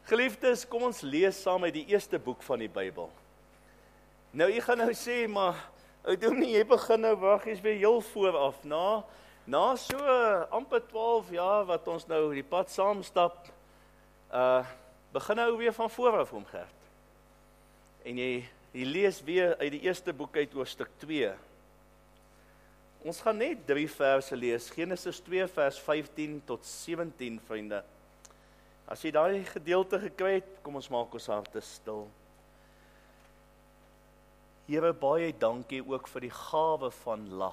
Geliefdes, kom ons lees saam uit die eerste boek van die Bybel. Nou, jy gaan nou sê, maar Dominee, jy begin nou wag, jy's weer heel vooraf. Na so amper 12 jaar wat ons nou die pad saam stap, begin nou weer van vooraf om Gert. En jy lees weer uit die eerste boek uit hoofstuk 2. Ons gaan net 3 verse lees, Genesis 2 vers 15 tot 17, vriende. As jy daai gedeelte gekry het, kom ons maak ons harte stil. Here, baie dankie ook vir die gawe van lag.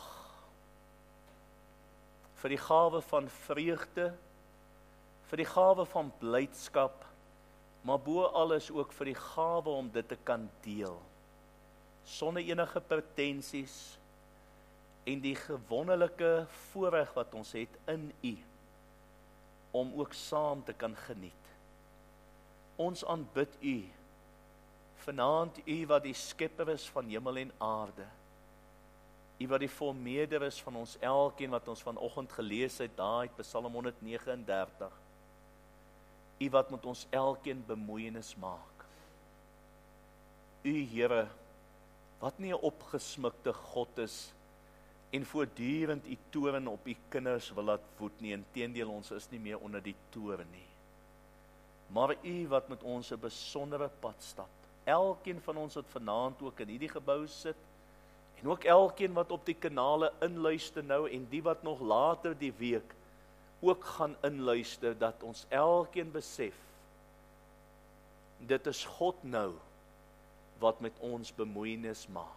Vir die gawe van vreugde, vir die gawe van blydskap, maar bo alles ook vir die gawe om dit te kan deel. Sonder enige pretensies en die gewonderlike voorreg wat ons het in U, om ook saam te kan geniet. Ons aanbid U, vanaand U wat die skepper is van hemel en aarde, U wat die vormeerder is van ons elkeen wat ons vanoggend gelees het, daar uit Psalm 139, U wat met ons elkeen bemoeienis maak. U Here, wat nie 'n opgesmukte God is, en voortdurend U toorn op U kinders wil laat woed nie, inteendeel ons is nie meer onder die toorn nie. Maar U wat met ons 'n besondere pad stap, elkeen van ons wat vanaand ook in hierdie gebou sit, en ook elkeen wat op die kanale inluister nou, en die wat nog later die week ook gaan inluister, dat ons elkeen besef, dit is God nou, wat met ons bemoeienis maak.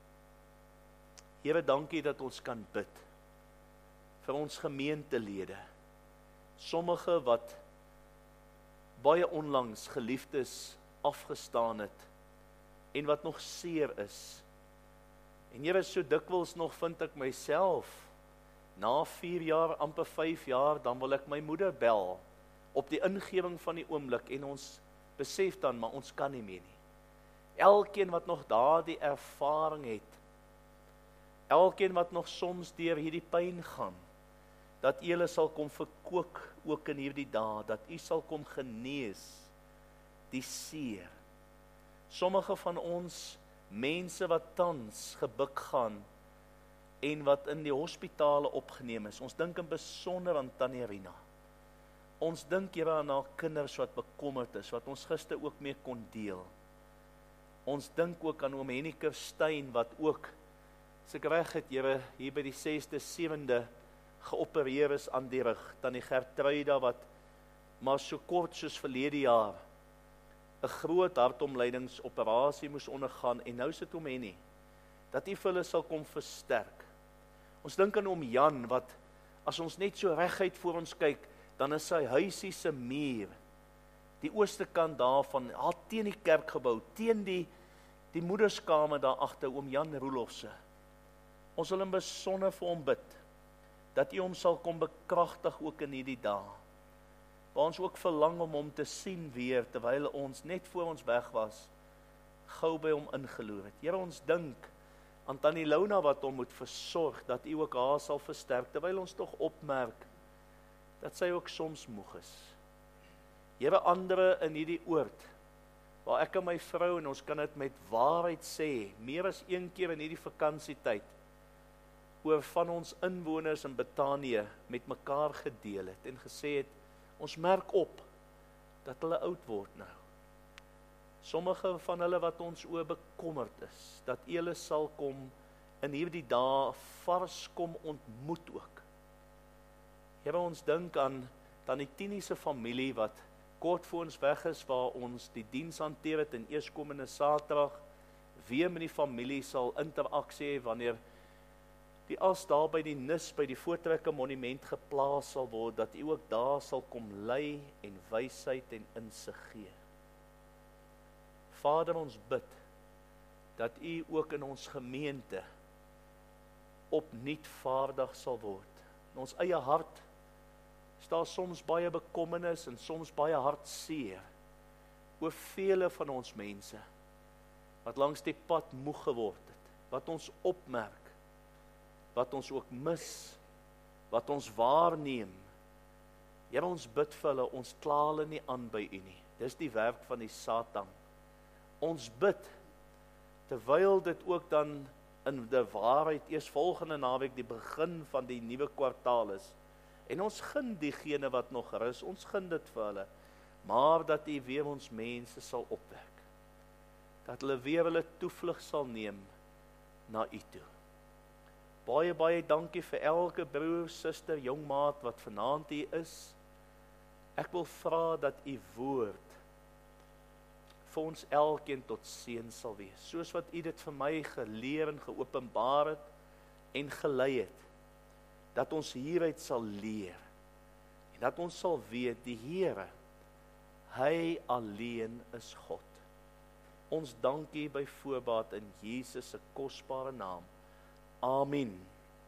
Here, dankie dat ons kan bid vir ons gemeentelede, sommige wat baie onlangs geliefdes afgestaan het, en wat nog seer is. En Here, so dikwels nog vind ek myself, na 4 jaar, amper 5 jaar, dan wil ek my moeder bel, op die ingewing van die oomblik, en ons besef dan, maar ons kan nie meer nie. Elkeen wat nog daardie ervaring het, elkeen wat nog soms deur hierdie pyn gaan, dat U hulle sal kom verkoop ook in hierdie dae, dat U sal kom genees die seer. Sommige van ons mense wat tans gebuk gaan en wat in die hospitale opgeneem is. Ons dink in besonder aan Tannie Rina. Ons dink Here aan haar kinders wat bekommerd is, wat ons gister ook mee kon deel. Ons dink ook aan oom Henny Kirstein wat ook, as ek reg het, Here, hier by die 6de, 7de geopereer is aan die rug. Tannie Gertruida wat maar so kort soos verlede jaar 'n groot hartomleidingsoperasie moes ondergaan, en nou sit oom Henny, dat U vir hulle sal kom versterk. Ons dink aan oom Jan, wat as ons net so reguit voor ons kyk, dan is sy huisie se muur, die ooste kant daarvan, al teen die kerkgebou, teen die moederskamer daar agter, oom Jan Roelofse. Ons wil in besonder vir hom bid, dat U hom sal kom bekragtig ook in hierdie dae, waar ons ook verlang om hom te sien weer, terwyl ons net voor ons weg was, gou by hom ingeloer het. Here, ons dink aan Tannie Lona wat hom moet versorg, dat U ook haar sal versterk, terwyl ons tog opmerk, dat sy ook soms moeg is. Here, ander in hierdie oord, waar ek en my vrou, en ons kan dit met waarheid sê, meer as een keer in hierdie vakansietyd, oor van ons inwoners in Betanië met mekaar gedeel het, en gesê het, ons merk op, dat hulle oud word nou. Sommige van hulle wat ons oor bekommerd is, dat U hulle sal kom, in hierdie dae vars kom ontmoet ook. Here, ons dink aan Tannie Tini se familie, wat kort voor ons weg is, waar ons die diens hanteer het, en eerskomende Saterdag, weer met die familie sal interaksie hê, wanneer die as daar by die nis, by die voortrekke monument geplaas sal word, dat U ook daar sal kom lei en wysheid en insig gee. Vader, ons bid, dat U ook in ons gemeente opnuut vaardig sal word. In ons eie hart is daar soms baie bekommernis en soms baie hartseer oor vele van ons mense, wat langs die pad moeg geword het, wat ons opmerk, wat ons ook mis, wat ons waarneem. Here, ons bid vir hulle, ons kla hulle nie aan by U nie. Dis die werk van die Satan. Ons bid, terwyl dit ook dan in die waarheid eers volgende naweek die begin van die nuwe kwartaal is. En ons gun diegene wat nog rus, ons gun dit vir hulle, maar dat U weer ons mense sal opwek. Dat hulle weer hulle toevlug sal neem na U toe. Baie, baie dankie vir elke broer, suster, jong maat wat vanaand hier is. Ek wil vra dat U woord vir ons elkeen tot seën sal wees, soos wat U dit vir my geleer en geopenbaar het en gelei het, dat ons hieruit sal leer, en dat ons sal weet, die Here, Hy alleen is God. Ons dank U by voorbaat in Jesus se kosbare naam. Amen.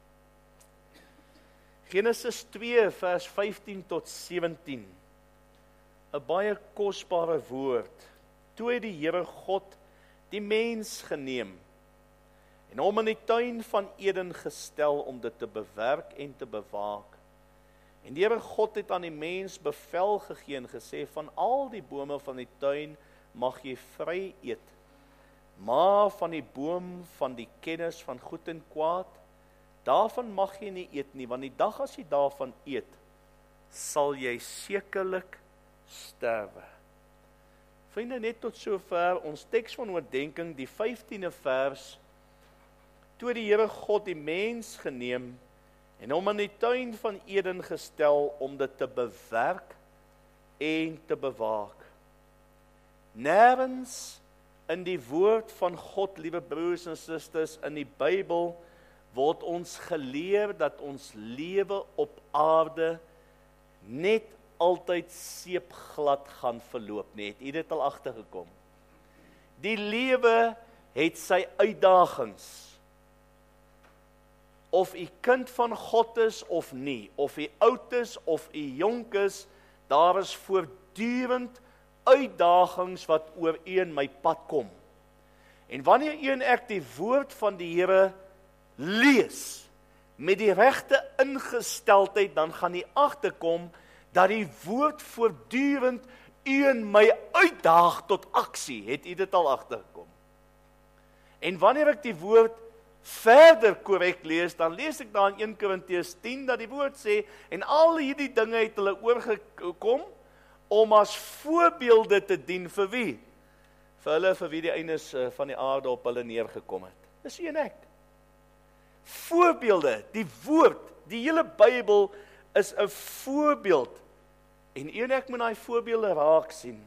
Genesis 2 vers 15 tot 17. 'n baie kosbare woord. Toe het die Here God die mens geneem en hom in die tuin van Eden gestel om dit te bewerk en te bewaak. En die Here God het aan die mens bevel gegee en gesê, van al die bome van die tuin mag jy vry eet, maar van die boom van die kennis van goed en kwaad, daarvan mag jy nie eet nie, want die dag as jy daarvan eet, sal jy sekerlik sterwe. Vriende, net tot sover ons teks van oordenking, die 15de vers, toe die Here God die mens geneem en hom in die tuin van Eden gestel om dit te bewerk en te bewaak. Nêrens in die woord van God, liewe broers en susters, in die Bybel word ons geleer dat ons lewe op aarde net altyd seepglad gaan verloop nie. Het u dit al agtergekom? Die lewe het sy uitdagings. Of u kind van God is of nie, of u oud is of u jonk is, daar is voortdurend uitdagings wat oor u en my pad kom. En wanneer u en ek die woord van die Here lees, met die regte ingesteldheid, dan gaan u agterkom, dat die woord voortdurend u en my uitdaag tot aksie. Het u dit al agtergekom? En wanneer ek die woord verder korrek lees, dan lees ek daar in 1 Korintiërs 10, dat die woord sê, en al hierdie dinge het hulle oorgekom, om as voorbeelde te dien vir wie? Vir hulle, vir wie die eindes van die aarde op hulle neergekom het. Dis u en ek. Voorbeelde, die woord, die hele Bybel is 'n voorbeeld. En u en ek moet daai voorbeelde raak sien.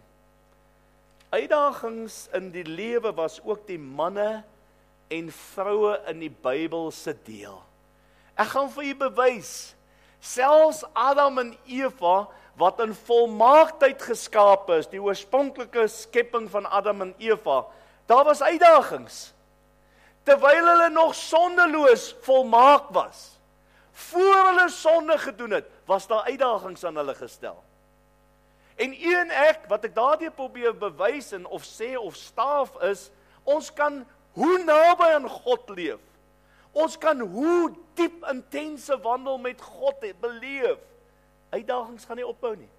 Uitdagings in die lewe was ook die manne en vroue in die Bybel se deel. Ek gaan vir u bewys, selfs Adam en Eva, wat in volmaaktheid geskape is, die oorspronklike skepping van Adam en Eva, daar was uitdagings. Terwyl hulle nog sondeloos volmaak was, voor hulle sonde gedoen het, was daar uitdagings aan hulle gestel. En u en ek, wat ek daardie probeer bewys en of sê of staaf is, ons kan hoe naby aan God leef. Ons kan hoe diep intense wandel met God beleef. Uitdagings gaan nie ophou nie.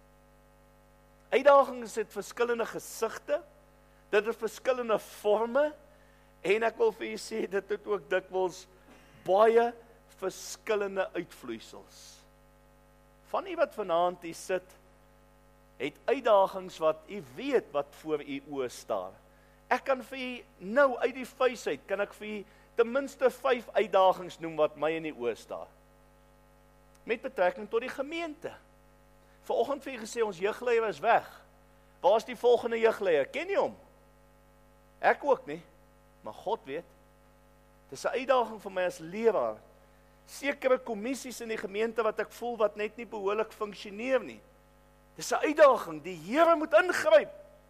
Uitdagings het verskillende gesigte, dit het verskillende forme, en ek wil vir u sê, dit het ook dikwels baie verskillende uitvloeisels. Van u wat vanaand hier sit, het uitdagings wat u weet wat voor u oë staan. Ek kan vir u nou uit die vuis uit, kan ek vir u ten minste 5 uitdagings noem wat my in die oë staan. Met betrekking tot die gemeente. Vanoggend vir u gesê, ons jeugleier is weg. Waar is die volgende jeugleier? Ken jy hom? Ek ook nie, maar God weet. Dis 'n uitdaging vir my as leraar. Sekere kommissies in die gemeente wat ek voel wat net nie behoorlik funksioneer nie. Dis 'n uitdaging, die Here moet ingryp.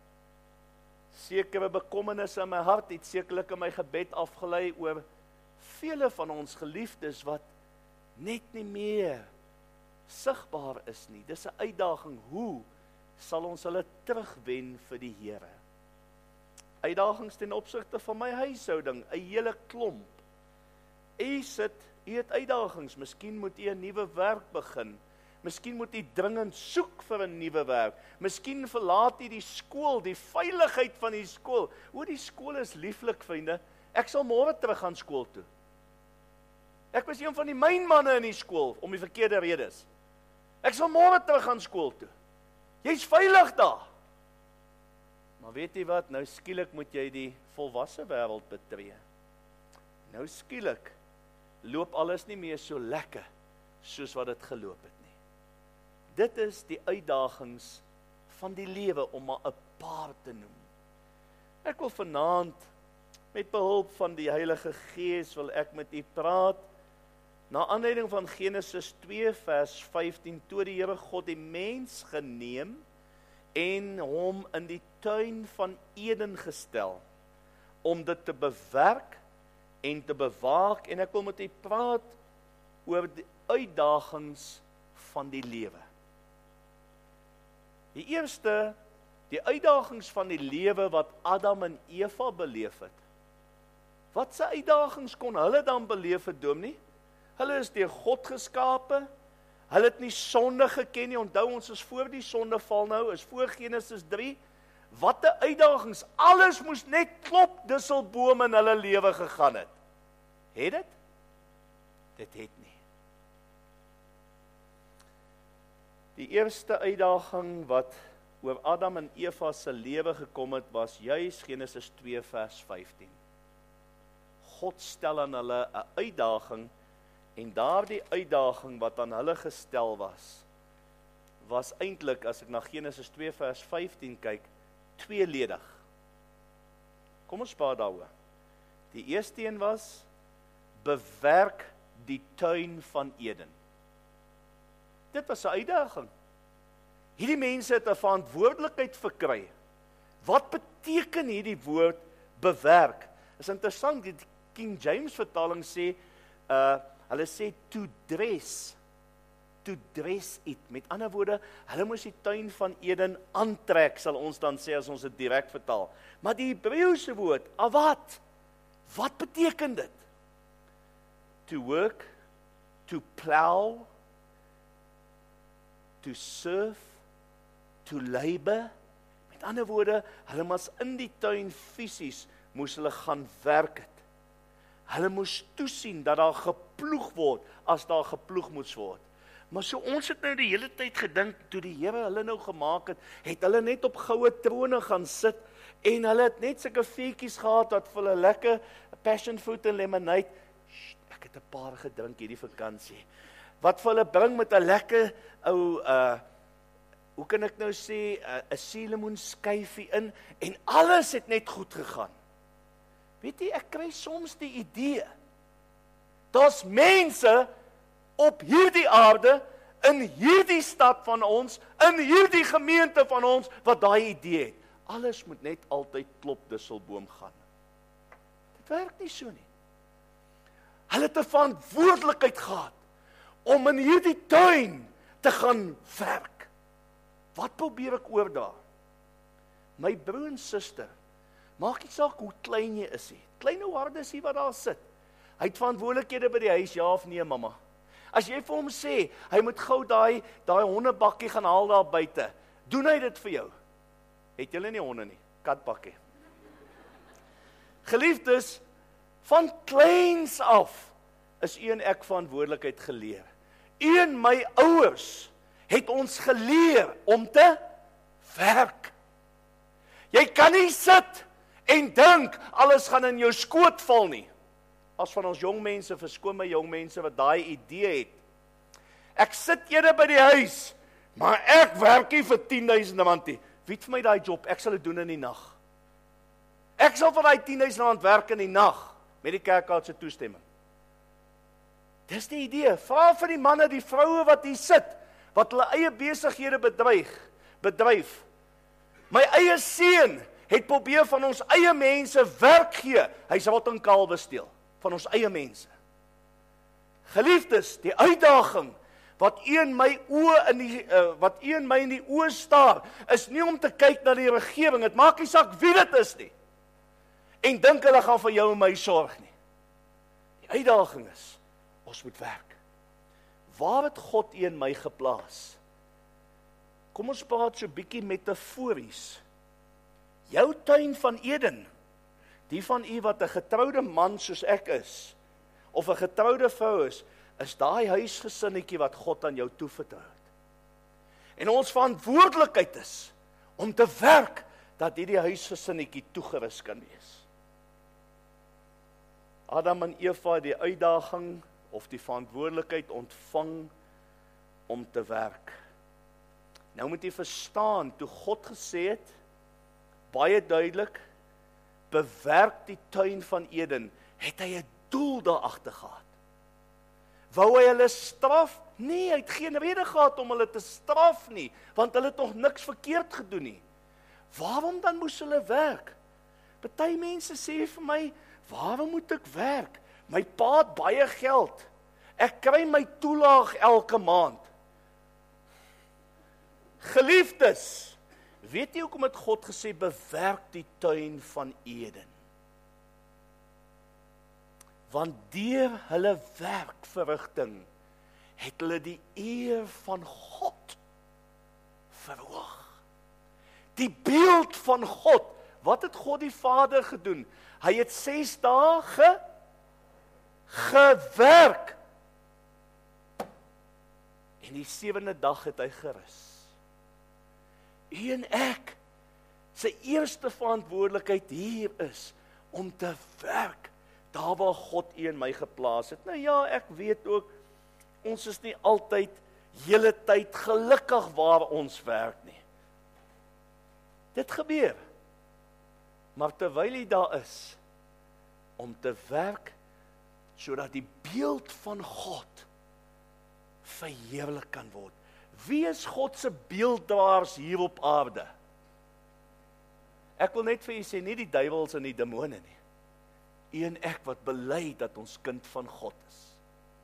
Sekere bekommernisse in my hart het sekerlik in my gebed afgelei oor vele van ons geliefdes wat net nie meer sigbaar is nie. Dis 'n uitdaging, hoe sal ons hulle terugwen vir die Here? Uitdagings ten opsigte van my huishouding, 'n hele klomp. U het uitdagings, miskien moet u 'n nuwe werk begin. Miskien moet jy dringend soek vir 'n nuwe werk. Miskien verlaat jy die skool, die veiligheid van die skool. Die skool is lieflik, vriende. Ek sal môre terug gaan skool toe. Ek was een van die mynmanne in die skool, om die verkeerde redes. Ek sal môre terug gaan skool toe. Jy's veilig daar. Maar weet jy wat, nou skielik moet jy die volwasse wêreld betree. Nou skielik loop alles nie meer so lekker, soos wat dit geloop het nie. Dit is die uitdagings van die lewe, om maar 'n paar te noem. Ek wil vanaand, met behulp van die Heilige Gees, wil ek met u praat, na aanleiding van Genesis 2 vers 15, toe die Here God die mens geneem, en hom in die tuin van Eden gestel, om dit te bewerk, en te bewaak, en ek wil met u praat, oor die uitdagings van die lewe. Die eerste, die uitdagings van die lewe wat Adam en Eva beleef het. Wat se uitdagings kon hulle dan beleef het, dominee? Hulle is deur God geskape, hulle het nie sonde geken nie, onthou ons is voor die sondeval nou, is voor Genesis 3, wat 'n uitdagings, alles moes net klop disselboom in hulle lewe gegaan het. Het dit? Dit het nie. Die eerste uitdaging wat oor Adam en Eva se lewe gekom het, was juis Genesis 2 vers 15. God stel aan hulle 'n uitdaging, en daardie uitdaging wat aan hulle gestel was eintlik, as ek na Genesis 2 vers 15 kyk, tweeledig. Kom ons praat daaroor. Die eerste een was, bewerk die tuin van Eden. Dit was 'n uitdaging. Hierdie mense het 'n verantwoordelikheid verkry. Wat beteken hierdie woord bewerk? Is interessant, die King James vertaling sê, hulle sê to dress it. Met ander woorde, hulle moes die tuin van Eden aantrek, sal ons dan sê as ons dit direk vertaal. Maar die Hebreëse woord, awat, wat beteken dit? To work, to plow, to serve, to labor. Met ander woorde, hulle moes in die tuin fisies, moes hulle gaan werk het. Hulle moes toesien dat daar geploeg word, as daar geploeg moes word. Maar so ons het nou die hele tyd gedink, toe die Here hulle nou gemaak het hulle net op goue trone gaan sit, en hulle het net sulke vuurtjies gehad, wat vir hulle lekker passion fruit en lemonade, ek het 'n paar gedrink hierdie vakansie, wat vir hulle bring met 'n lekker ou, hoe kan ek nou sê, 'n suurlemoen skyfie in, en alles het net goed gegaan. Weet jy, ek kry soms die idee, daar's mense op hierdie aarde, in hierdie stad van ons, in hierdie gemeente van ons, wat daai idee het. Alles moet net altyd klop disselboom gaan. Dit werk nie so nie. Hulle het 'n verantwoordelikheid gehad, om in hierdie tuin te gaan werk. Wat probeer ek oor daar? My broer en suster, maak nie saak hoe klein jy is nie. Klein hoe hard is hy wat daar sit. Hy het verantwoordelikhede by die huis, ja of nee, mamma. As jy vir hom sê, hy moet gou daai hondebakkie gaan haal daar buite, doen hy dit vir jou? Het julle nie honde nie? Katbakkie. Geliefdes, van kleins af is u en ek verantwoordelikheid geleer. U en my ouers het ons geleer om te werk. Jy kan nie sit en dink alles gaan in jou skoot val nie. As van ons jong mense, verskoon my jong mense wat daai idee het. Ek sit eerder by die huis, maar ek werk nie vir 10.000 rand nie. Wie het vir my daai job? Ek sal dit doen in die nag. Ek sal vir daai 10.000 rand werk in die nag, met die kerkraad se toestemming. Dis die idee. Vra vir die manne, die vroue wat hier sit, wat hulle eie besighede bedryf. My eie seun het probeer van ons eie mense werk gee. Hy sal wat in kalwe steel, van ons eie mense. Geliefdes, die uitdaging wat u en my in die oë staar, is nie om te kyk na die regering, dit maak nie saak wie dit is nie, en dink hulle gaan vir jou en my sorg nie. Die uitdaging is, ons moet werk. waar het God U en my geplaas? Kom ons praat so bietjie metafories. Jou tuin van Eden, die van U wat 'n getroude man soos ek is, of 'n getroude vrou is daai huisgesinnetjie wat God aan jou toevertrou het. En ons verantwoordelikheid is om te werk dat hierdie huisgesinnetjie toegerus kan wees. Adam en Eva het die uitdaging of die verantwoordelikheid ontvang om te werk. Nou moet jy verstaan, toe God gesê het, baie duidelik, bewerk die tuin van Eden, het hy 'n doel daar agter gehad. Wou hy hulle straf? Nee, hy het geen rede gehad om hulle te straf nie, want hulle het nog niks verkeerd gedoen nie. Waarom dan moes hulle werk? Party mense sê vir my, waarom moet ek werk? My pa het baie geld. Ek kry my toelaag elke maand. Geliefdes, weet jy hoekom het God gesê, bewerk die tuin van Eden? Want deur hulle werkverrigting het hulle die eer van God verhoog. Die beeld van God. Wat het God die Vader gedoen? Hy het 6 dae gewerk. En die 7de dag het hy gerus. U en ek, sy eerste verantwoordelikheid hier is om te werk daar waar God U en my geplaas het. Nou ja, ek weet ook, ons is nie altyd hele tyd gelukkig waar ons werk nie. Dit gebeur. Maar terwyl jy daar is, om te werk, sodat die beeld van God verheerlik kan word. Wie is God se beelddraers hier op aarde? Ek wil net vir julle sê, nie die duiwels en die demone nie. U en ek wat bely dat ons kind van God is.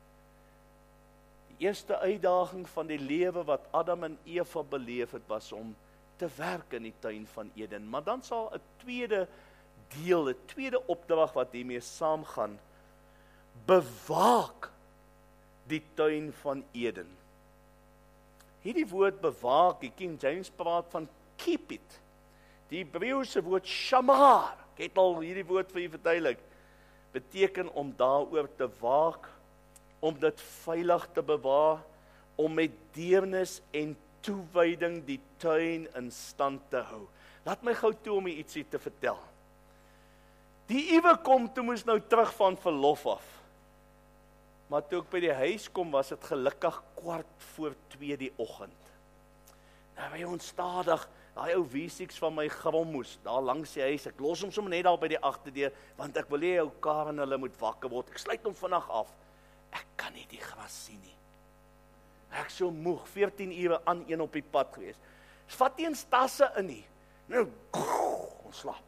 Die eerste uitdaging van die lewe wat Adam en Eva beleef het, was om te werk in die tuin van Eden. Maar dan sal 'n tweede deel, 'n tweede opdrag wat hiermee saamgaan, bewaak die tuin van Eden. Hierdie woord bewaak, die King James praat van keep it. Die Hebreëse woord shamar, ek het al hierdie woord vir u verduidelik, beteken om daaroor te waak, om dit veilig te bewaar, om met deernis en toewyding die tuin in stand te hou. Laat my gou toe om u ietsie te vertel. Die Iwe kom, toe moes nou terug van verlof af. Maar toe ek by die huis kom, was dit gelukkig 2:15 die oggend. Nou by ons stadig, daai ou V6 van my grom moes, daar langs die huis, ek los hom sommer net daar by die agterdeur, want ek wil hê ou Karen hulle moet wakker word, ek sluit hom vinnig af. Ek kan nie die gras sien nie. Ek so moeg, 14 ure aan een op die pad gewees. Vat nie eens tasse in nie. Nou, ons slaap.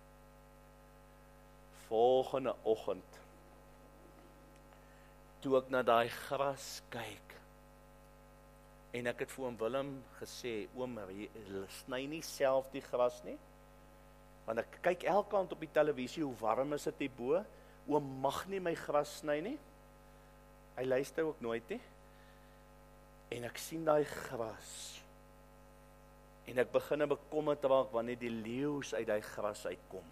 Volgende oggend, toe ek na daai gras kyk, en ek het vir oom Willem gesê, oom, sny nie self die gras nie, want ek kyk elke aand op die televisie, hoe warm is dit hierbo, oom mag nie my gras sny nie, hy luister ook nooit nie, en ek sien daai gras, en ek begin bekommerd raak wanneer die leeu's uit daai gras uitkom,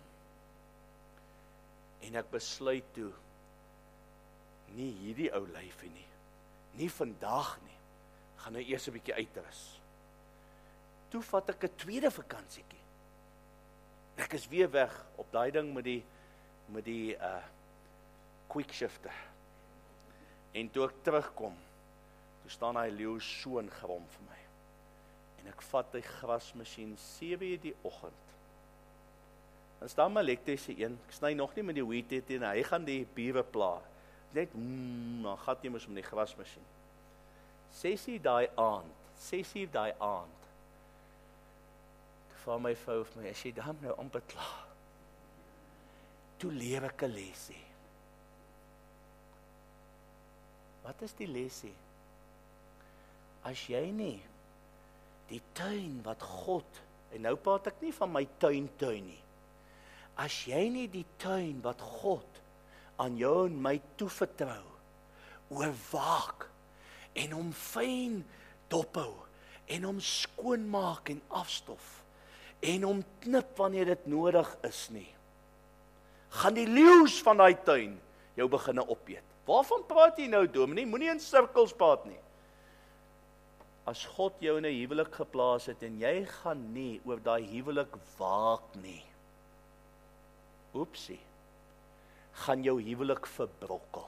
en ek besluit toe, nie hierdie ou lyfie nie, nie vandag nie, gaan nou eers 'n bietjie uitrus. Toe vat ek 'n tweede vakansietjie. Ek is weer weg op daai ding met die quick shifter. En toe ek terugkom, toe staan hy leeu so in grom vir my. En ek vat die grasmasjien 7:00 die oggend. Dan staan my elektriese een, ek sny nog nie met die weed eet en hy gaan die bure pla. Net, dan gat jy mos om die grasmasjien. 6:00 daai aand, toe vra my vrou vir my, is jy dan nou amper klaar? Toe leer ek 'n lesie. Wat is die lesie? As jy nie die tuin wat God, en nou praat ek nie van my tuin nie, as jy nie die tuin wat God aan jou en my toevertrou, oorwaak, en hom fyn dophou, en hom skoonmaak en afstof, en hom knip wanneer dit nodig is nie, gaan die leeu's van daai tuin jou beginne opeet. Waarvan praat jy nou, dominee? Moenie in sirkels praat nie. As God jou in 'n huwelik geplaas het en jy gaan nie oor daai huwelik waak nie, oepsie, gaan jou huwelik verbrokkel.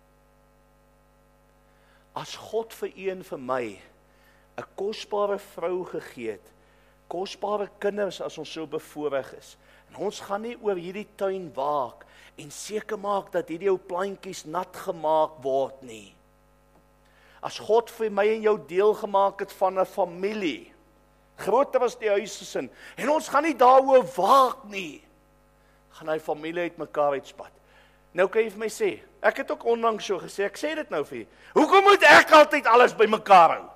As God vir u en vir my 'n kosbare vrou gegee het, kosbare kinders as ons so bevoorreg is, en ons gaan nie oor hierdie tuin waak en seker maak dat hierdie ou plantjies nat gemaak word nie. As God vir my en jou deel gemaak het van 'n familie, groter as die huisgesin, en ons gaan nie daaroor waak nie, gaan hy familie uitmekaar uitspat. Nou kan jy vir my sê, ek het ook onlangs so gesê, ek sê dit nou vir jy, hoekom moet ek altyd alles by mekaar hou?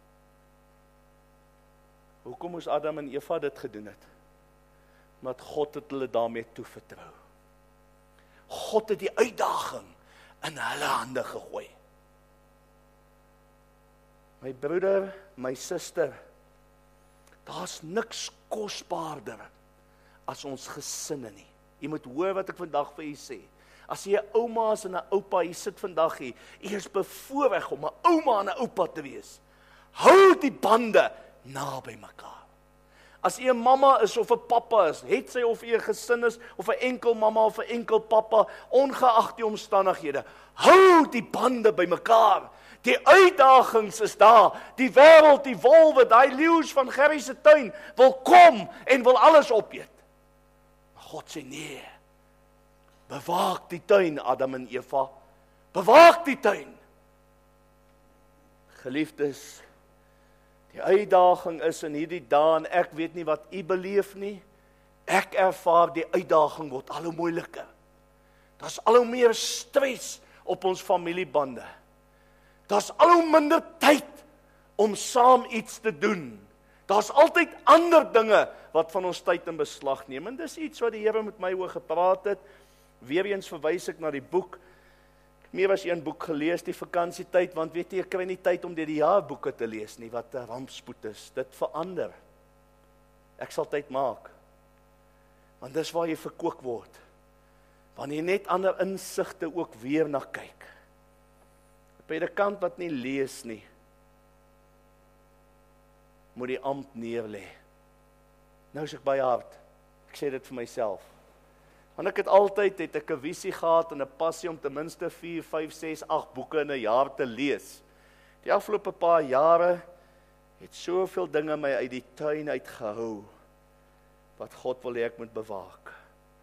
Hoekom moes Adam en Eva dit gedoen het? Omdat God het hulle daarmee toevertrou. God het die uitdaging in hulle hande gegooi. My broeder, my suster, daar's niks kosbaarder as ons gesinne nie. Jy moet hoor wat ek vandag vir jy sê. As jy 'n ouma is en 'n oupa, jy sit vandag hier, jy is bevoorreg om 'n ouma en 'n oupa te wees. Hou die bande naby mekaar. As jy 'n mamma is of 'n pappa is, het sy of jy 'n gesin is, of 'n enkel mamma of 'n enkel pappa, ongeag die omstandighede, hou die bande by mekaar. Die uitdagings is daar, die wêreld, die wolwe, daai leeu's van Gerrie se tuin, wil kom en wil alles opeet. Maar God sê nee, bewaak die tuin, Adam en Eva, bewaak die tuin. Geliefdes, die uitdaging is in hierdie dae, en ek weet nie wat u beleef nie, ek ervaar die uitdaging word al hoe moeiliker. Daar's al hoe meer stres op ons familiebande. Daar's al hoe minder tyd om saam iets te doen. Daar's altyd ander dinge wat van ons tyd in beslag neem, en dis iets wat die Here met my oor gepraat het. Weereens verwys ek na die boek. Meer as een boek gelees die vakansietyd, want weet jy, ek kry nie tyd om deur die jaar boeke te lees nie, wat 'n rampspoed is. Dit verander. Ek sal tyd maak. Want dis waar jy verkoop word. Wanneer jy net ander insigte ook weer na kyk. 'n Predikant wat nie lees nie, moet die ampt neerlê. Nou is ek baie hard. Ek sê dit vir myself. Want ek het 'n visie gehad en 'n passie om ten minste 4, 5, 6, 8 boeke in 'n jaar te lees. Die afgelope paar jare het soveel dinge my uit die tuin uitgehou, wat God wil hê ek moet bewaak.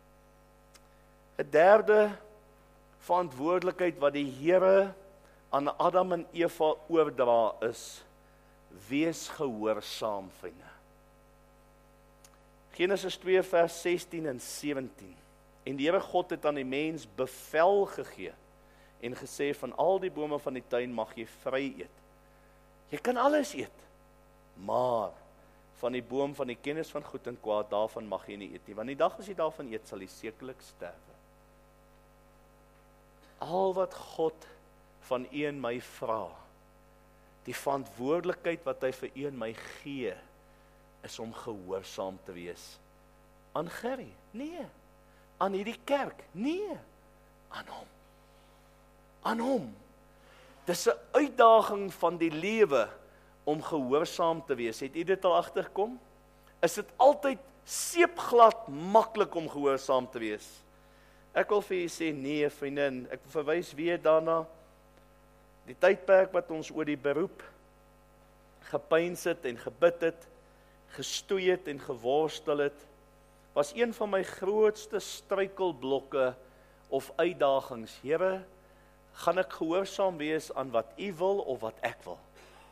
'n Derde verantwoordelikheid wat die Here aan Adam en Eva oordra is, wees gehoorsaam, vriende. Genesis 2 vers 16 en 17. En die Here God het aan die mens bevel gegee en gesê, van al die bome van die tuin mag jy vry eet. Jy kan alles eet, maar van die boom van die kennis van goed en kwaad, daarvan mag jy nie eet nie, want die dag as jy daarvan eet, sal jy sekerlik sterwe. Al wat God van u en my vra, die verantwoordelikheid wat hy vir u en my gee, is om gehoorsaam te wees. Aan Gerrie? Nee. Aan hierdie kerk? Nee. Aan hom. Aan hom. Dis 'n uitdaging van die lewe om gehoorsaam te wees. Het u dit al agterkom? Is dit altyd seepglad maklik om gehoorsaam te wees? Ek wil vir u sê nee, vriendin, ek verwys weer daarna die tydperk wat ons oor die beroep gepyns het en gebid het, gestoei het en geworstel het, was een van my grootste struikelblokke of uitdagings. Here, gaan ek gehoorsaam wees aan wat u wil of wat ek wil?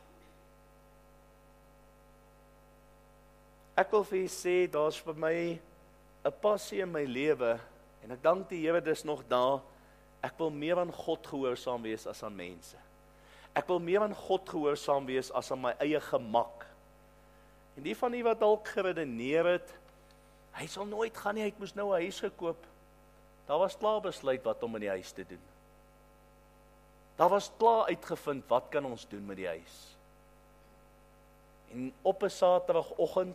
Ek wil vir u sê, daar's vir my 'n passie in my lewe, en ek dank die Here dis nog daar. Ek wil meer aan God gehoorsaam wees as aan mense. Ek wil meer aan God gehoorsaam wees as aan my eie gemak. En die van u wat dalk geredeneer het, hy sal nooit gaan nie, hy moes nou 'n huis gekoop. Daar was klaar besluit wat om in die huis te doen. Daar was klaar uitgevind, wat kan ons doen met die huis? En op 'n Saterdagoggend,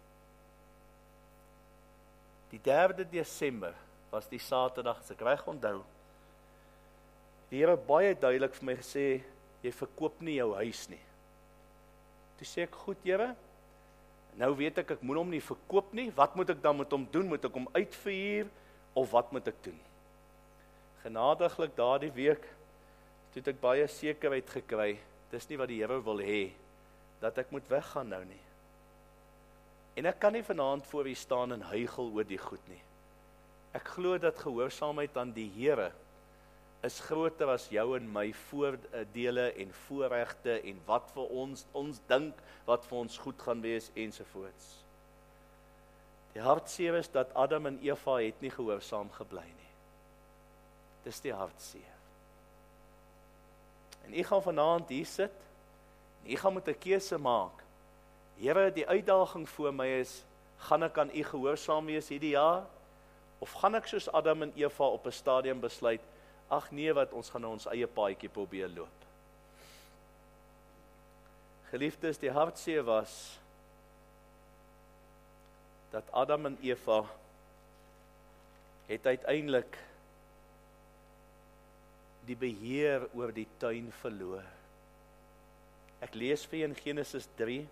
die 3de Desember, was die Saterdag, as ek reg onthou, die Here baie duidelik vir my gesê, jy verkoop nie jou huis nie. Toe sê ek, goed Here, nou weet ek moet hom nie verkoop nie, wat moet ek dan met hom doen? Moet ek hom uitverhuur, of wat moet ek doen? Genadiglik daardie week, toe het ek baie sekerheid gekry, dis nie wat die Here wil hê, dat ek moet weggaan nou nie. En ek kan nie vanaand voor u staan en huigel oor die goed nie. Ek glo dat gehoorsaamheid aan die Here is groter as jou en my voordele en voorregte en wat vir ons dink, wat vir ons goed gaan wees ensovoorts. Die hartseer is dat Adam en Eva het nie gehoorsaam gebly nie. Dis die hartseer. En u gaan vanaand hier sit, en u gaan moet 'n keuse maak. Here, die uitdaging voor my is, gaan ek aan u gehoorsaam wees hierdie jaar, of gaan ek soos Adam en Eva op 'n stadium besluit, ag nee wat, ons gaan nou ons eie paadjie probeer loop. Geliefdes, die hartseer was, dat Adam en Eva het uiteindelik die beheer oor die tuin verloor. Ek lees vir in Genesis 3,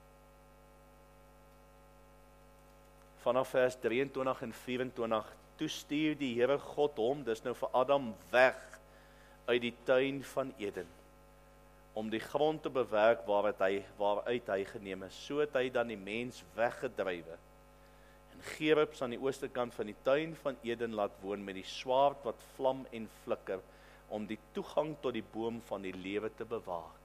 vanaf vers 23 en 24, toe stuur die Here God hom, dis nou vir Adam, weg uit die tuin van Eden, om die grond te bewerk waaruit hy geneem is. So het hy dan die mens weggedrywe, en Gerubs aan die ooste kant van die tuin van Eden laat woon, met die swaard wat vlam en flikker, om die toegang tot die boom van die lewe te bewaak.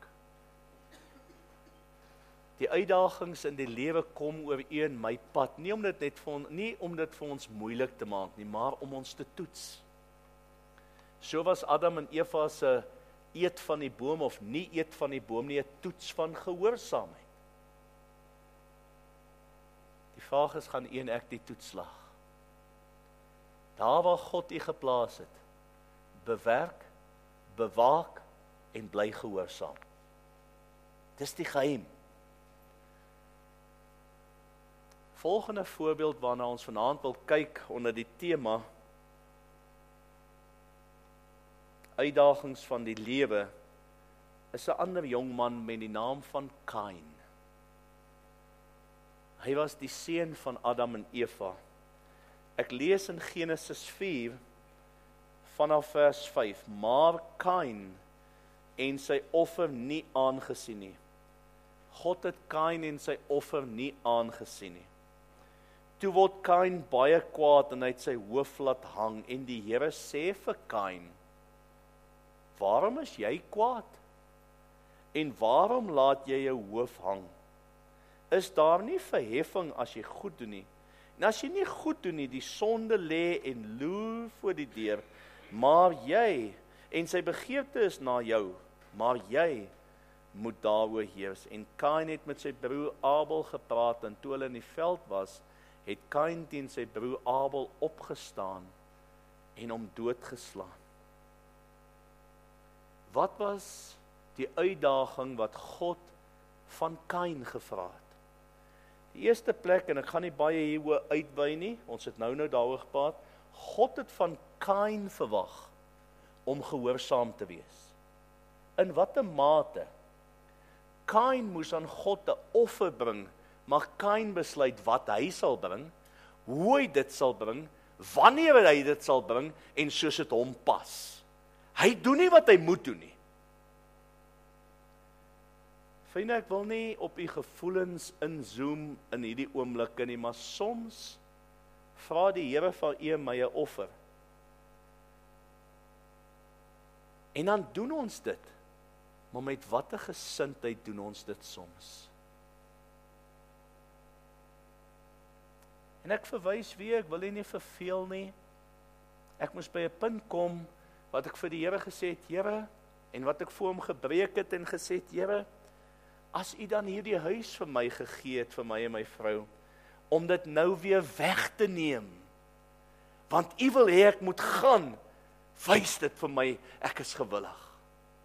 Die uitdagings in die lewe kom oor u en my pad, nie om dit vir ons moeilik te maak nie, maar om ons te toets. So was Adam en Eva se eet van die boom of nie eet van die boom nie, 'n toets van gehoorsaamheid. Die vraag is, gaan u en ek die toets slaag? Daar waar God u geplaas het, bewerk, bewaak en bly gehoorsaam. Dis die geheim. Volgende voorbeeld waarna ons vanaand wil kyk onder die tema uitdagings van die lewe, is 'n ander jong man met die naam van Kain. Hy was die seun van Adam en Eva. Ek lees in Genesis 4 vanaf vers 5, maar Kain en sy offer nie aangesien nie. God het Kain en sy offer nie aangesien nie. Toe word Kain baie kwaad en hy het sy hoof laat hang, en die Here sê vir Kain, waarom is jy kwaad? En waarom laat jy jou hoof hang? Is daar nie verheffing as jy goed doen nie? En as jy nie goed doen nie, die sonde lê en loer voor die deur, maar jy, en sy begeerte is na jou, maar jy moet daaroor heers. En Kain het met sy broer Abel gepraat, en toe hulle in die veld was, het Kain teen sy broer Abel opgestaan en hom doodgeslaan. Wat was die uitdaging wat God van Kain gevra het? Die eerste plek, en ek gaan nie baie hieroor uitwy nie, ons het nou daaroor gepraat, God het van Kain verwag om gehoorsaam te wees. In watter mate? Kain moes aan God 'n offer bring, maar Kain besluit wat hy sal bring, hoe hy dit sal bring, wanneer hy dit sal bring, en soos dit hom pas. Hy doen nie wat hy moet doen nie. Vriende, ek wil nie op u gevoelens inzoom in hierdie oomblikke nie, maar soms vra die Here van u en my 'n offer. En dan doen ons dit, maar met watter gesindheid doen ons dit soms? En ek verwys weer, ek wil nie verveel nie. Ek moes by 'n punt kom wat ek vir die Here gesê het, Here, en wat ek voor hom gebreek het en gesê het, Here, as u dan hierdie huis vir my gegee het, vir my en my vrou, om dit nou weer weg te neem, want u wil hê ek moet gaan, wys dit vir my, ek is gewillig.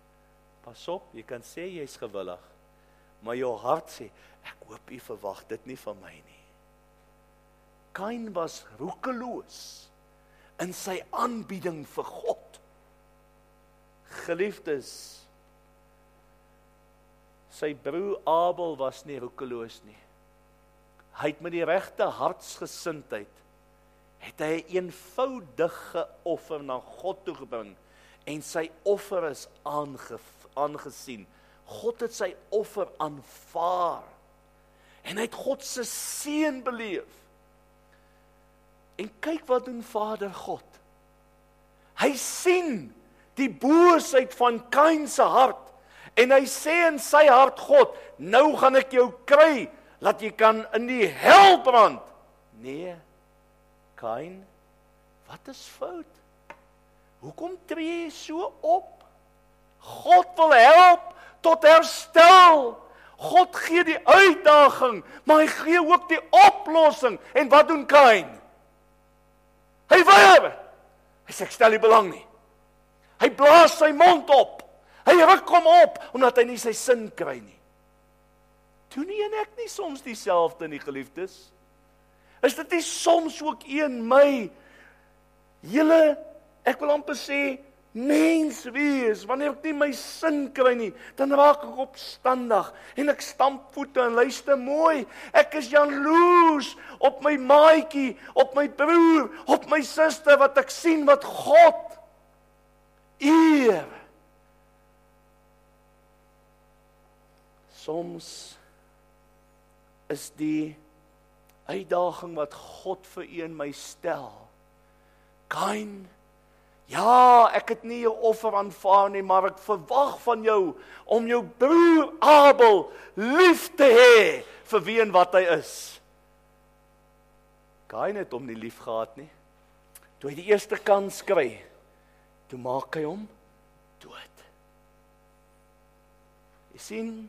Pas op, jy kan sê jy's gewillig, maar jou hart sê, ek hoop jy verwag dit nie van my nie. Kain was roekeloos in sy aanbieding vir God. Geliefdes, sy broer Abel was nie roekeloos nie. Hy het met die regte hartsgesindheid, het hy 'n eenvoudige offer na God toe gebring, en sy offer is aangesien. God het sy offer aanvaar, en hy het God se seën beleef. En kyk wat doen Vader God. Hy sien die boosheid van Kain se hart, en hy sê in sy hart, God, nou gaan ek jou kry, laat jy kan in die hel brand. Nee, Kain, wat is fout? Hoekom tree jy so op? God wil help tot herstel. God gee die uitdaging, maar hy gee ook die oplossing. En wat doen Kain? Hy weier. Hy sê, ek stel nie belang nie. Hy blaas sy mond op. Hy ruk hom op, omdat hy nie sy sin kry nie. Doen nie en ek nie soms dieselfde nie, geliefdes? Is dit nie soms ook een my, ek wil amper sê, mens wees, wanneer ek nie my sin kry nie, dan raak ek opstandig, en ek stamp voete en luister mooi, ek is jaloers op my maatjie, op my broer, op my suster, wat ek sien wat God eer. Soms is die uitdaging wat God vir u en my stel, Kain, ja, ek het nie jou offer aanvaar nie, maar ek verwag van jou, om jou broer Abel lief te hê, vir wie en wat hy is. Kain het hom nie lief gehad nie. Toe hy die eerste kans kry, toe maak hy hom dood. Jy sien,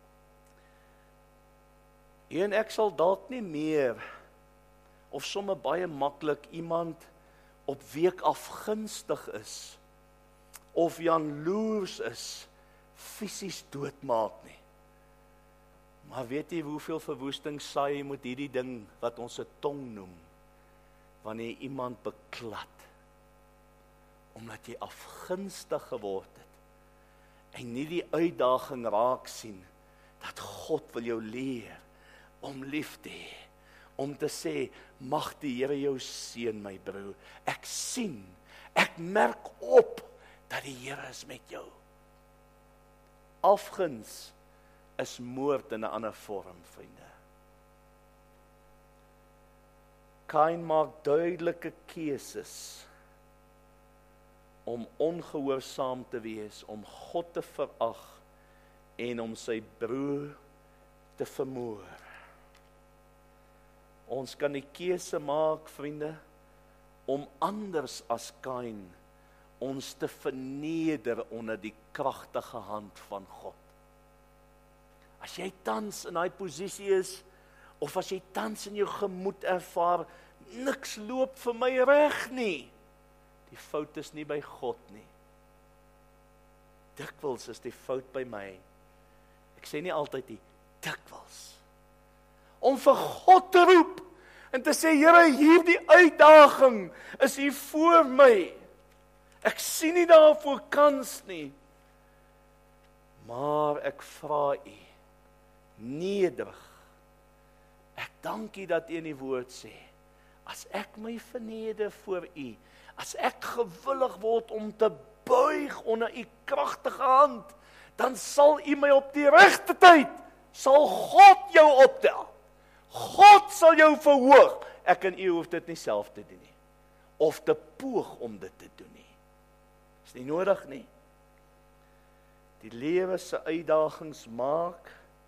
en ek sal dalk nie meer, of sommer baie maklik iemand op wie ek afgunstig is, of jaloers is, fisies doodmaak nie. Maar weet jy hoeveel verwoesting saai jy met hierdie ding, wat ons 'n tong noem, wanneer jy iemand beklad, omdat jy afgunstig geword het, en nie die uitdaging raak sien, dat God wil jou leer, om lief te hê, om te sê, mag die Here jou seën my broer, ek sien, ek merk op, dat die Here is met jou. Afguns is moord in 'n ander vorm, vriende. Kain maak duidelike keuses, om ongehoorsaam te wees, om God te verag, en om sy broer te vermoor. Ons kan die keuse maak, vriende, om anders as Kain, ons te verneder onder die kragtige hand van God. As jy tans in daai posisie is, of as jy tans in jou gemoed ervaar, niks loop vir my reg nie, die fout is nie by God nie. Dikwels is die fout by my. Ek sê nie altyd nie, dikwels. Om vir God te roep, en te sê, Here, hierdie uitdaging is hier voor my. Ek sien nie daarvoor kans nie. Maar ek vra u, nederig. Ek dank u dat u in die woord sê, as ek my verneder voor u, as ek gewillig word om te buig onder u kragtige hand, dan sal u my op die regte tyd, sal God jou optel. God sal jou verhoog. Ek en u hoef dit nie self te doen nie, of te poog om dit te doen nie. Is nie nodig nie. Die lewe se uitdagings maak,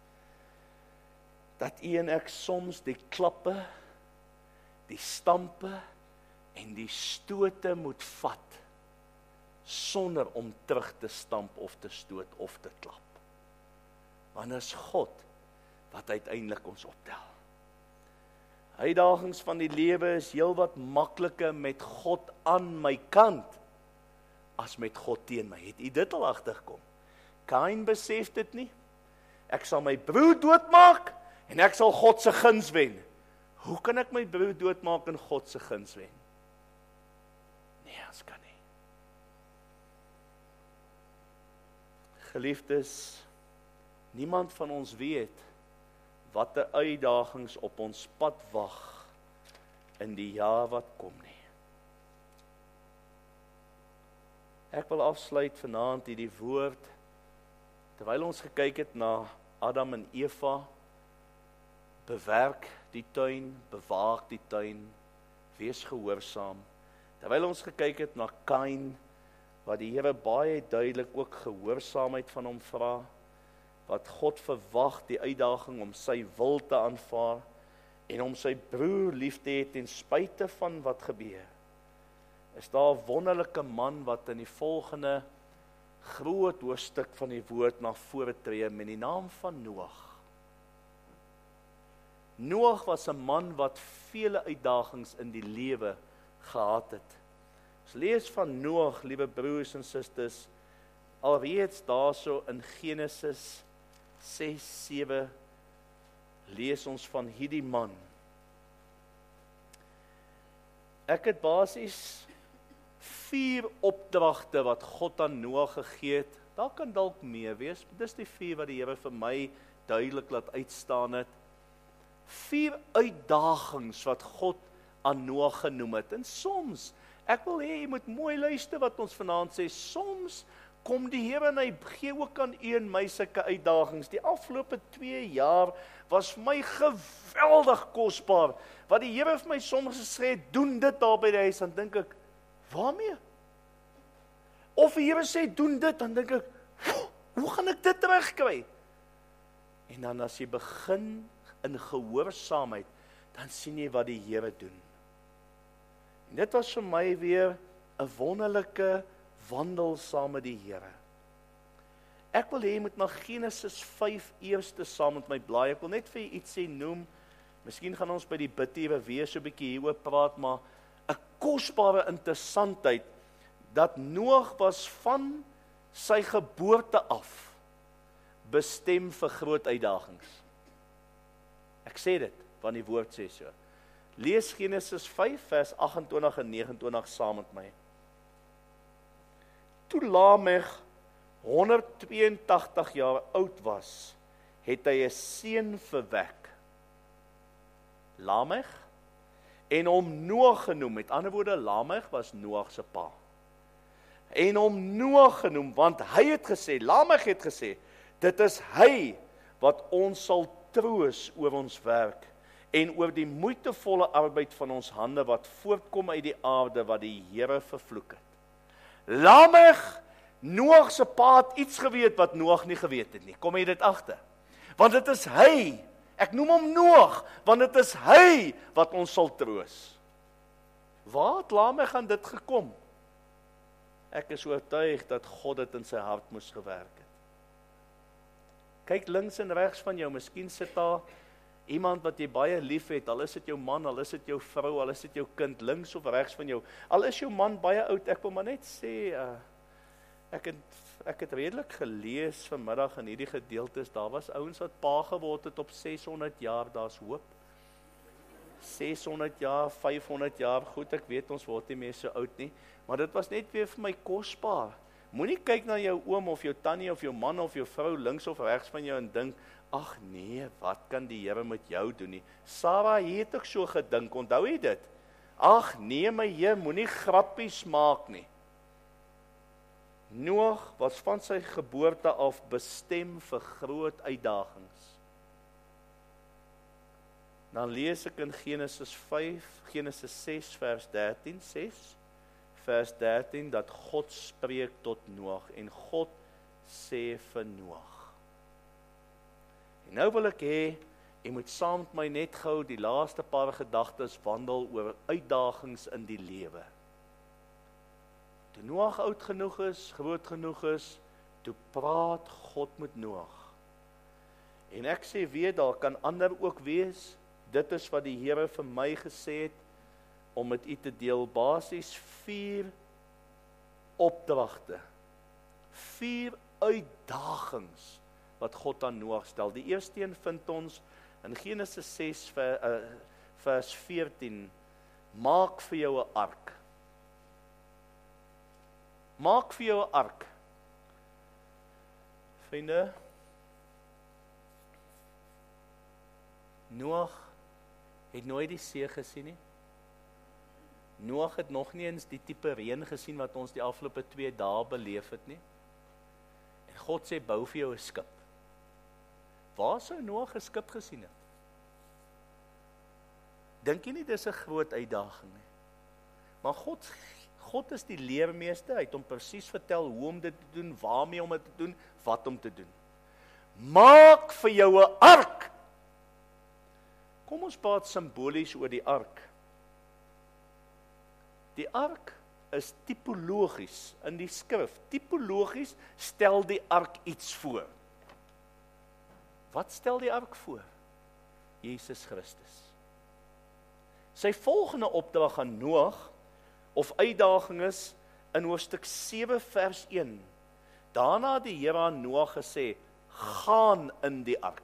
dat u en ek soms die klappe, die stampe, en die stote moet vat, sonder om terug te stamp, of te stoot, of te klap. Want is God, wat uiteindelik ons optel. Uitdagings van die lewe is heel wat makliker met God aan my kant, as met God teen my. Het u dit al agtergekom? Kain besef dit nie. Ek sal my broer doodmaak en ek sal God se guns wen. Hoe kan ek my broer doodmaak en God se guns wen? Nee, ons kan nie. Geliefdes, niemand van ons weet watter uitdagings op ons pad wag in die jaar wat kom nie. Ek wil afsluit vanaand hierdie woord, terwyl ons gekyk het na Adam en Eva, bewerk die tuin, bewaak die tuin, wees gehoorsaam. Terwyl ons gekyk het na Kain, wat die Here baie duidelik ook gehoorsaamheid van hom vra, wat God verwag, die uitdaging om sy wil te aanvaar, en om sy broer lief te hê ten spyte van wat gebeur. Is daar 'n wonderlike man wat in die volgende groot hoofstuk van die woord na vore tree met die naam van Noag. Noag was 'n man wat vele uitdagings in die lewe gehad het. Ons lees van Noag, liewe broers en susters, alreeds daarso in Genesis 6-7 lees ons van hierdie man. Ek het basies 4 opdragte wat God aan Noag gegee het. Daar kan dalk meer wees, dis die 4 wat die Here vir my duidelik laat uitstaan het. 4 uitdagings wat God aan Noag genoem het. En soms, ek wil hê jy moet mooi luister wat ons vanaand sê, soms kom die Here en hy gee ook aan u en my sulke uitdagings. Die afgelope 2 jaar was vir my geweldig kosbaar, wat die Here vir my soms gesê het, doen dit daar by die huis, dan dink ek, waarmee? Of die Here sê, doen dit, dan dink ek, hoe gaan ek dit terugkry? En dan as jy begin in gehoorsaamheid, dan sien jy wat die Here doen. En dit was vir my weer 'n wonderlike wandel saam met die Here. Ek wil hê jy moet na Genesis 5 eerste saam met my blaai. Ek wil net vir jy iets sê noem. Miskien gaan ons by die bidure weer so 'n bietjie hieroor praat, maar 'n kosbare interessantheid dat Noag was van sy geboorte af bestem vir groot uitdagings. Ek sê dit, want die woord sê so. Lees Genesis 5 vers 28 en 29 saam met my. Toe Lamech 182 jaar oud was, het hy 'n seun verwek. Lamech, en hom Noag genoem. Met ander woorde, Lamech was Noag se pa. En hom Noag genoem, want hy het gesê, Lamech het gesê, dit is hy wat ons sal troos oor ons werk en oor die moeitevolle arbeid van ons hande wat voortkom uit die aarde wat die Here vervloek het. Lamech, Noag se pa het iets geweet wat Noag nie geweet het nie. Kom jy dit agter? Want dit is hy, ek noem hom Noag, want dit is hy wat ons sal troos. Waar het Lamech aan dit gekom? Ek is oortuig dat God dit in sy hart moes gewerk het. Kyk links en regs van jou, miskien sit daar iemand wat jy baie lief het, al is dit jou man, al is dit jou vrou, al is dit jou kind, links of regs van jou, al is jou man baie oud, ek wil maar net sê, ek het redelik gelees vanmiddag in hierdie gedeeltes, daar was ouens wat pa geword het op 600 jaar, daar's hoop. 600 jaar, 500 jaar, goed, ek weet ons word nie meer so oud nie, maar dit was net weer vir my kosbaar. Moenie kyk na jou oom of jou tannie of jou man of jou vrou links of regs van jou en dink, ag nee, wat kan die Here met jou doen nie? Sarah het ook so gedink, onthou jy dit? Ag nee my Heer, moenie grappies maak nie. Noag was van sy geboorte af bestem vir groot uitdagings. Dan lees ek in Genesis 6 vers 13, 6 vers 13, dat God spreek tot Noag, en God sê vir Noag. En nou wil ek hê, jy moet saam met my net gou die laaste paar gedagtes wandel oor uitdagings in die lewe. Toe Noag oud genoeg is, groot genoeg is, toe praat God met Noag. En ek sê weer, daar kan ander ook wees, dit is wat die Here vir my gesê het, om met u te deel, basies 4 opdragte, 4 uitdagings wat God aan Noag stel. Die eerste een vind ons in Genesis 6 vers 14. Maak vir jou 'n ark. Maak vir jou 'n ark. Vriende, Noag het nooit die see gesien nie. Noag het nog nie eens die tipe reën gesien wat ons die afgelope 2 dae beleef het nie. En God sê, bou vir jou 'n skip. Waar sou Noag 'n skip gesien het? Dink jy nie dis 'n groot uitdaging nie? Maar God is die leermeester, hy het hom presies vertel hoe om dit te doen, waarmee om dit te doen, wat om te doen. Maak vir jou 'n ark. Kom ons praat simbolies oor die ark. Die ark is tipologies in die skrif. Tipologies stel die ark iets voor. Wat stel die ark voor? Jesus Christus. Sy volgende opdrag aan Noag, of uitdaging is, in hoofstuk 7 vers 1. Daarna het die Here aan Noag gesê, gaan in die ark.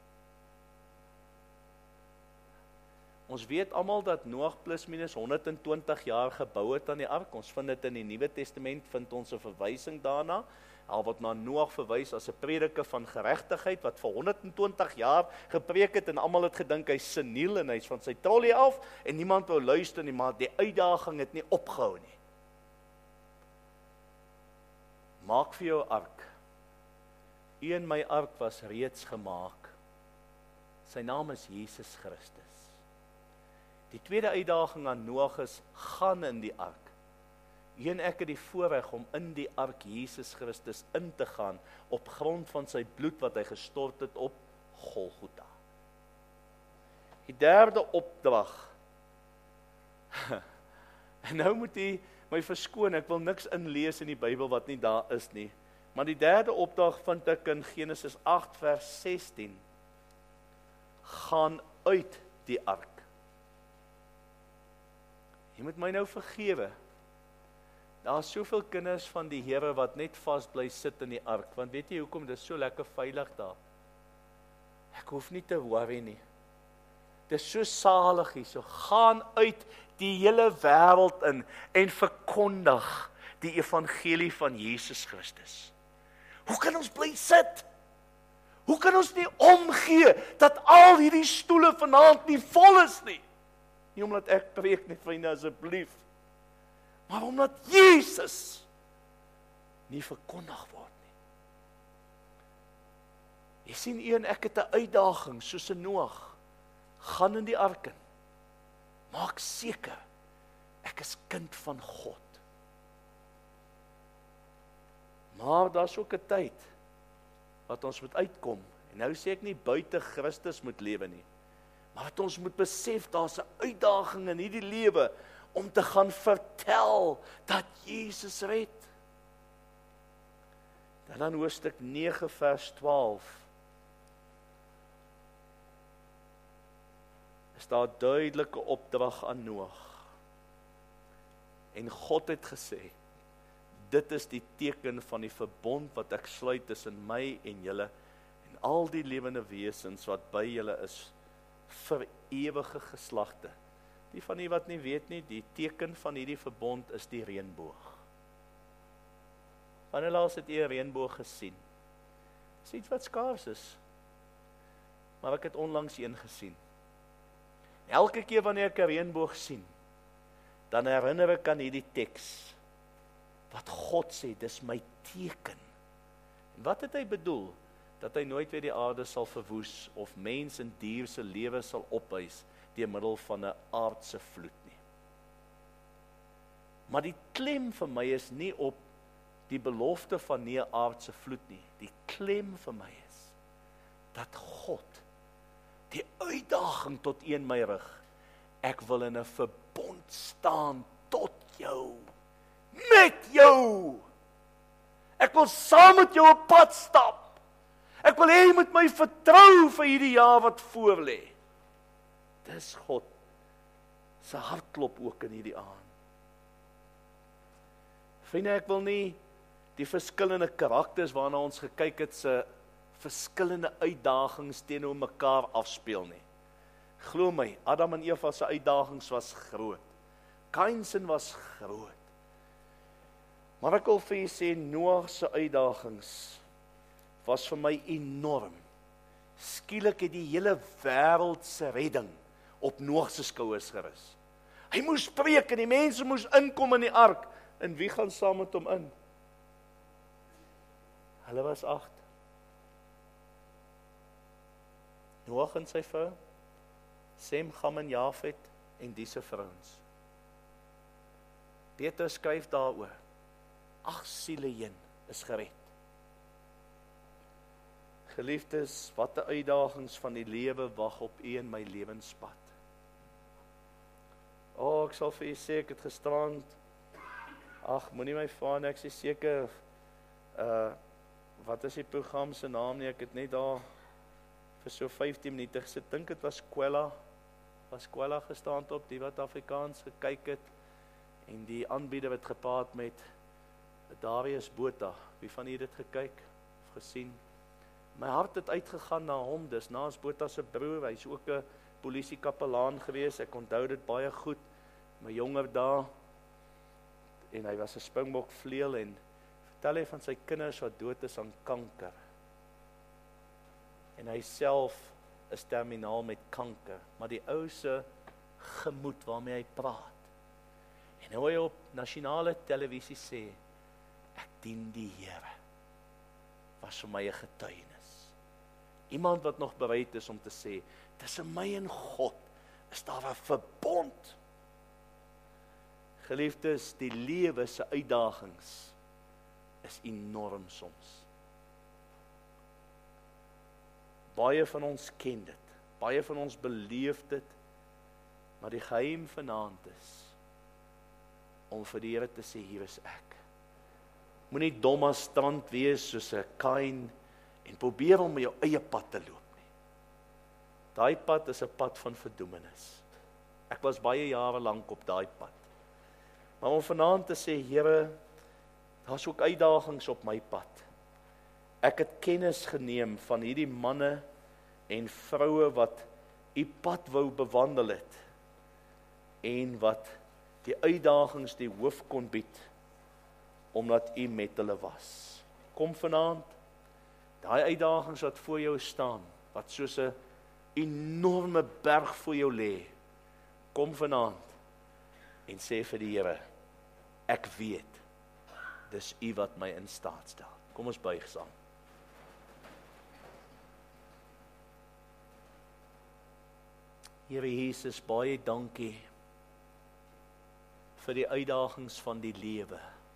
Ons weet almal dat Noag plus minus 120 jaar gebou het aan die ark. Ons vind dit in die Nuwe Testament, vind ons 'n verwysing daarna. Al wat na Noag verwys as 'n prediker van geregtigheid, wat vir 120 jaar gepreek het, en almal het gedink hy's seniel en hy's van sy trolley af, en niemand wou luister nie, maar die uitdaging het nie opgehou nie. Maak vir jou ark. U en my ark was reeds gemaak. Sy naam is Jesus Christus. Die tweede uitdaging aan Noag is, gaan in die ark. U en ek het die voorreg om in die ark Jesus Christus in te gaan, op grond van sy bloed wat hy gestort het op Golgotha. Die derde opdrag, en nou moet u my verskoon, ek wil niks inlees in die Bybel wat nie daar is nie, maar die derde opdrag vind ek in Genesis 8 vers 16, gaan uit die ark. Jy moet my nou vergewe. Daar is soveel kinders van die Here wat net vast bly sit in die ark, want weet jy hoekom, dit is so lekker veilig daar. Ek hoef nie te worry nie. Dit is so salig hier, so gaan uit die hele wêreld in en verkondig die evangelie van Jesus Christus. Hoe kan ons bly sit? Hoe kan ons nie omgee dat al hierdie stoele vanaand nie vol is nie? Nie omdat ek preek nie, vriende, asseblief, maar omdat Jesus nie verkondig word nie. Jy sien, u en ek het 'n uitdaging, soos 'n Noag. Gaan in die ark in. Maak seker, ek is kind van God. Maar daar's ook 'n tyd wat ons moet uitkom. En nou sê ek nie buite Christus moet lewe nie, maar dat ons moet besef, daar's 'n uitdaging in hierdie lewe, om te gaan vertel, dat Jesus red. Dan hoofstuk 9 vers 12, is daar 'n duidelike opdrag aan Noag. En God het gesê, dit is die teken van die verbond wat ek sluit tussen my en julle, en al die lewende wesens wat by julle is, vir ewige geslagte. Die van die wat nie weet nie, die teken van hierdie verbond is die reënboog. Wanneer laas het jy 'n reënboog gesien? Dis iets wat skaars is. Maar ek het onlangs een gesien. Elke keer wanneer ek 'n reënboog sien, dan herinner ek aan hierdie teks, wat God sê, dis my teken. En wat het hy bedoel? Dat hy nooit weer die aarde sal verwoes, of mens en dier se lewe sal opeis, deur middel van 'n aardse vloed nie. Maar die klem vir my is nie op die belofte van nie 'n aardse vloed nie. Die klem vir my is, dat God, die uitdaging tot een my rug, ek wil in 'n verbond staan tot jou, met jou. Ek wil saam met jou op pad stap. Ek wil hê jy moet my vertrou vir hierdie jaar wat voor lê. Dis God se hartklop ook in hierdie aand. Vriende, ek wil nie die verskillende karakters waarna ons gekyk het, se verskillende uitdagings teenoor mekaar afspeel nie. Glo my, Adam en Eva se uitdagings was groot. Kain se was groot. Maar ek wil vir julle sê, Noag se uitdagings was vir my enorm. Skielik het die hele wêreld se redding op Noag se skouers gerus. Hy moes preek en die mense moes inkom in die ark. En wie gaan saam met hom in? Hulle was 8. Noag en sy vrou, Sem, Cham en Jafet en die se vrouens. Petrus skryf daaroor, 8 siele heen is gered. Geliefdes, wat 'n uitdagings van die lewe wag op u en my lewenspad. Ek sal vir u sê, ek het gisterand, moenie my vra nie, ek sê seker, wat is die program se naam nie, ek het net daar vir so 15 minute gesit, dink het was Kwela gestaan op, die wat Afrikaans gekyk het, en die aanbieder het gepraat met Darius Botha. Wie van u dit gekyk of gesien? My hart het uitgegaan na hom, dis naas Botha se broer, hy's ook 'n polisiekapelaan gewees, ek onthou dit baie goed, my jonger dae, en hy was 'n Springbok vleuel, en vertel hy van sy kinders wat dood is aan kanker. En hy self is terminaal met kanker, maar die ou se gemoed waarmee hy praat. En hoe hy op nasionale televisie sê, ek dien die Here, was vir my 'n getuienis. Iemand wat nog bereid is om te sê, tussen my en God is daar 'n verbond. Geliefdes, die lewe se uitdagings is enorm soms. Baie van ons ken dit, baie van ons beleef dit, maar die geheim vanaand is om vir die Here te sê, hier is ek. Moenie dom as strand wees soos 'n Kain en probeer om jou eie pad te loop nie. Daai pad is 'n pad van verdoemenis. Ek was baie jare lank op daai pad. Maar om vanaand te sê, Here, daar's ook uitdagings op my pad. Ek het kennis geneem van hierdie manne en vroue wat u pad wou bewandel het en wat die uitdagings die hoof kon bied omdat u met hulle was. Kom vanaand, daai uitdagings wat voor jou staan, wat soos 'n enorme berg voor jou lê, kom vanaand en sê vir die Here, ek weet, dis u wat my in staat stel. Kom ons buig saam. Here Jesus, baie dankie vir die uitdagings van die lewe.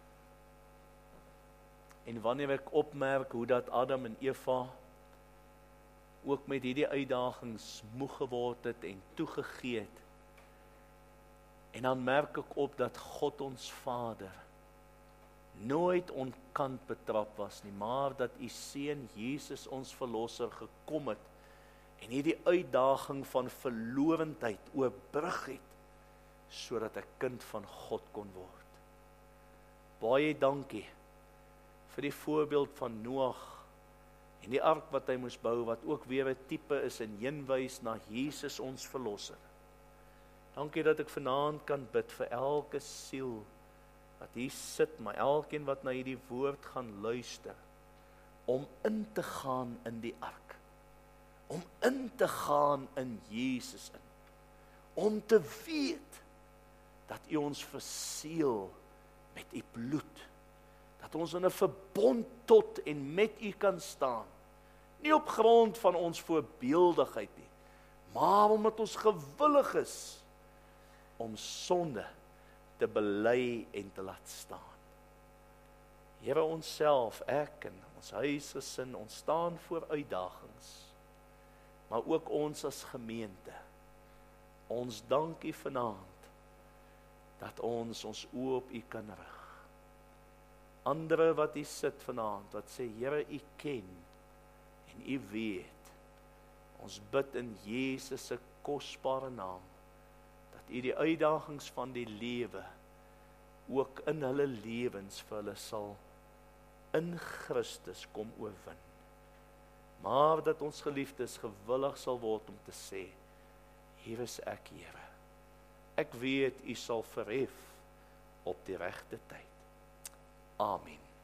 En wanneer ek opmerk hoe dat Adam en Eva ook met hierdie uitdagings moeg geword het en toegegee het, en dan merk ek op dat God ons Vader nooit onkant betrap was nie, maar dat u Seun Jesus ons Verlosser gekom het en hierdie uitdaging van verlorendheid oorbrug het, sodat ek kind van God kon word. Baie dankie vir die voorbeeld van Noag en die ark wat hy moes bou, wat ook weer 'n tipe is en heenwys na Jesus ons Verlosser. Dankie dat ek vanaand kan bid vir elke siel wat hier sit, maar elkeen wat na hierdie woord gaan luister, om in te gaan in die ark, om in te gaan in Jesus in, om te weet dat u ons verseël met u bloed, dat ons in 'n verbond tot en met u kan staan, nie op grond van ons voorbeeldigheid nie, maar omdat ons gewillig is om sonde te bely en te laat staan. Here, onsself, ek en ons huisgesin, ons staan voor uitdagings, maar ook ons as gemeente. Ons dank u vanaand dat ons oë op u kan rig. Andere wat hier sit vanaand, wat sê, Here, u ken en u weet. Ons bid in Jesus se kosbare naam, dat u die uitdagings van die lewe ook in hulle lewens vir hulle sal in Christus kom oorwin. Maar dat ons geliefdes gewillig sal word om te sê, hier is ek, Here. Ek weet, U sal verhef op die regte tyd. Amen.